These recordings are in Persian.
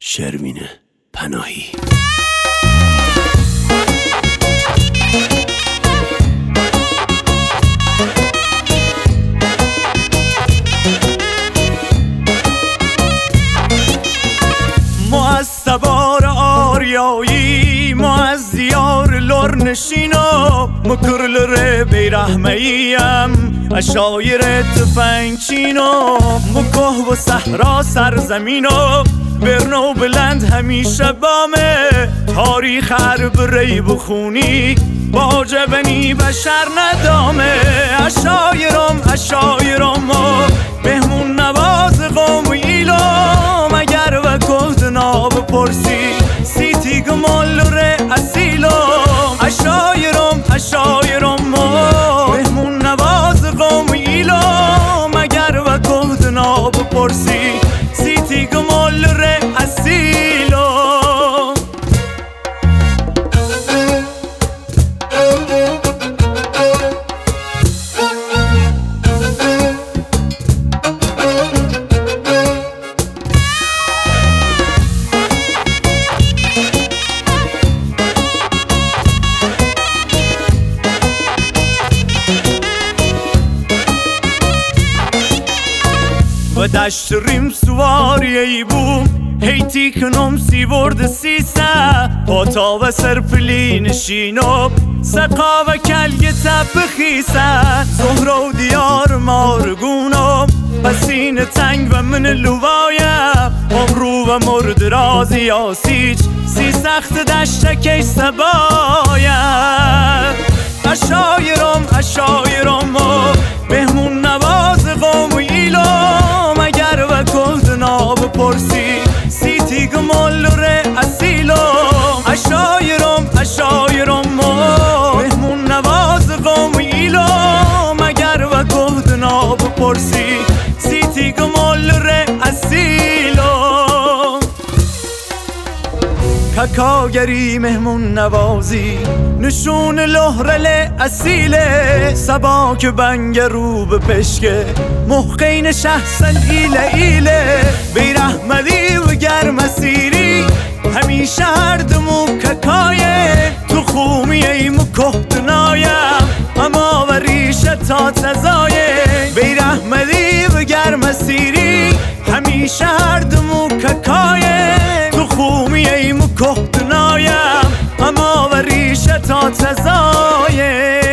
شروین پناهی. ما از سوار آریایی، ما از دیار لرنشینا، مکرل ره بیرحمهیم اشایر تفنگچینا، مکه و صحرا سرزمینا، برنو بلند همیشه بامه، تاریخ حرب ری بخونی با جبنی بشر ندامه. اشایرم ما مهمون نواز قوم ایلام، اگر و کهدنا بپرسی سیتی گمال ره اصیلام. اشایرم ما مهمون نواز قوم ایلام، اگر و کهدنا بپرسی سیتی گمال ره اصیلام. و دشت ریم سواری ای بوم هیتی کنم سی ورد سیسه، پاتا و سرپلی نشینم سقا و کلگ تب خیسه، زهره و دیار مارگونم بسین تنگ و من لوایم، امرو و مرد رازی یاسیج سی سخت دشتکی سبایم. اشایرم ما مهمون نواز قوم ایلام، اگر و کهدنا بپرسی سیتی گمال ره اصیلام. اشایرم ما مهمون نواز قوم ایلام، اگر و کهدنا بپرسی سیتی گمال ره اصیلام. ککاگری مهمون نوازی نشون لهرل اصیله، سباک بنگ رو به پشکه محقین شخصن ایله، بیرحمدی و گرم سیری همیشه هر دمو ککایه، تو خومی ایمو کهدنایم اما و ریشه تا تزایه. بیرحمدی و گرم سیری همیشه هر دمو ککایه، تو خومی ایمو کهدنایم اما و ریشه تا تزایه.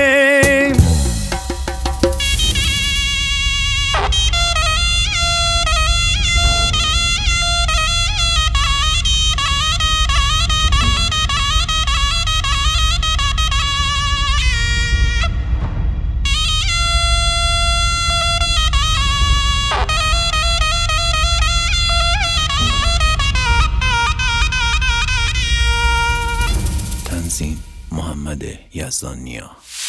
تنظیم محمد یزدانیا.